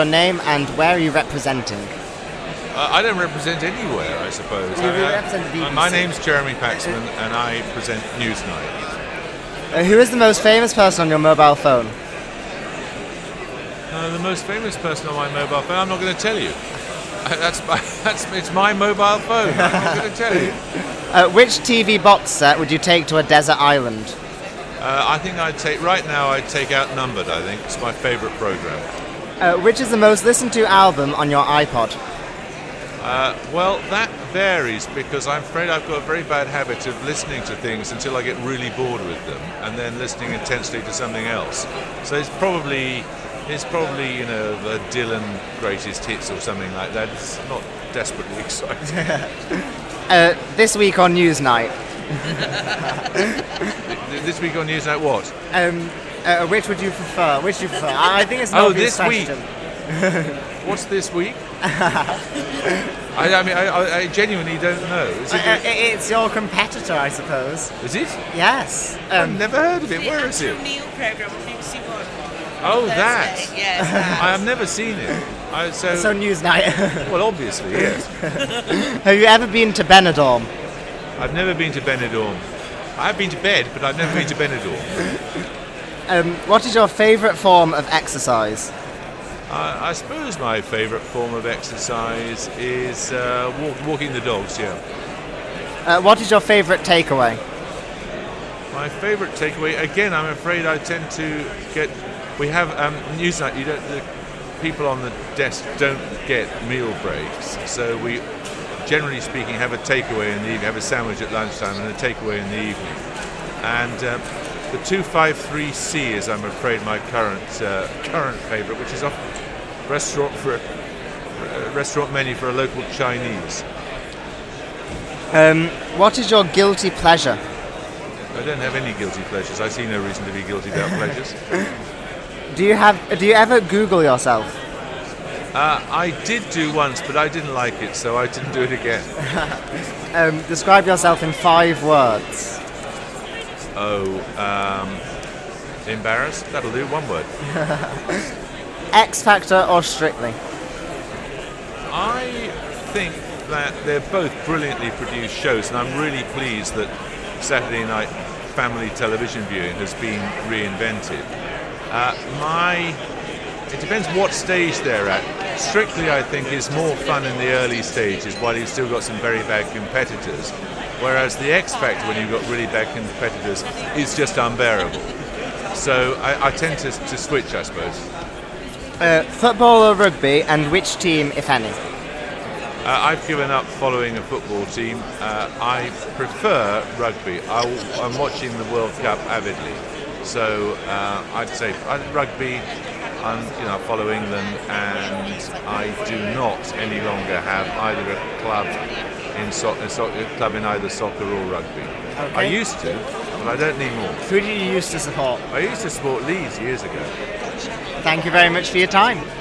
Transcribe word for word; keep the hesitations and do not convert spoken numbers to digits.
Your name and where are you representing? Uh, I don't represent anywhere, I suppose. You I mean, represent the B B C. My name's Jeremy Paxman, and I present Newsnight. Uh, who is the most famous person on your mobile phone? Uh, the most famous person on my mobile phone, I'm not going to tell you. Uh, that's my, that's it's my mobile phone. I'm not going to tell you. Uh, which T V box set would you take to a desert island? Uh, I think I'd take right now. I'd take Outnumbered. I think it's my favourite program. Uh, which is the most listened to album on your iPod? Uh, well, that varies because I'm afraid I've got a very bad habit of listening to things until I get really bored with them, and then listening intensely to something else. So it's probably it's probably you know the Dylan greatest hits or something like that. It's not desperately exciting. uh, this week on Newsnight. This week on Newsnight, what? Um, uh, which would you prefer? Which do you prefer? I think it's an oh, obvious this question. week. What's this week? I, I mean, I, I genuinely don't know. Is it, Uh, it's your competitor, I suppose. is it? Yes. I've Um, never heard of it. Where is it? The Neil programme on B B C One. Oh, Thursday. that. Yes, that. I have never seen it. I, so, so Newsnight. well, obviously, yes. Have you ever been to Benidorm? I've never been to Benidorm. I've been to bed, but I've never been to Benidorm. Um, what is your favourite form of exercise? Uh, I suppose my favourite form of exercise is uh, walk, walking the dogs, yeah. Uh, what is your favourite takeaway? My favourite takeaway, again, I'm afraid I tend to get... We have um, Newsnight, you don't, the people on the desk don't get meal breaks, so we, generally speaking, have a takeaway in the evening, have a sandwich at lunchtime and a takeaway in the evening. And um, the two five three C is, I'm afraid, my current uh, current favourite, which is a restaurant for a, a restaurant menu for a local Chinese. Um, what is your guilty pleasure? I don't have any guilty pleasures. I see no reason to be guilty about pleasures. Do you have? Do you ever Google yourself? Uh, I did do once, but I didn't like it, so I didn't do it again. Um, describe yourself in five words. Oh, um, embarrassed? That'll do, one word. X Factor or Strictly? I think that they're both brilliantly produced shows, and I'm really pleased that Saturday night family television viewing has been reinvented. Uh, my... It depends what stage they're at. Strictly, I think, is more fun in the early stages, while you've still got some very bad competitors. Whereas the X Factor, when you've got really bad competitors, is just unbearable. So I, I tend to, to switch, I suppose. Uh, football or rugby, and which team, if any? Uh, I've given up following a football team. Uh, I prefer rugby. I, I'm watching the World Cup avidly. So uh, I'd say uh, rugby, I'm you know, follow England, and I do not any longer have either a club in so- a, so- a club in either soccer or rugby. Okay. I used to, but I don't need more. Who do you used to support? I used to support Leeds years ago. Thank you very much for your time.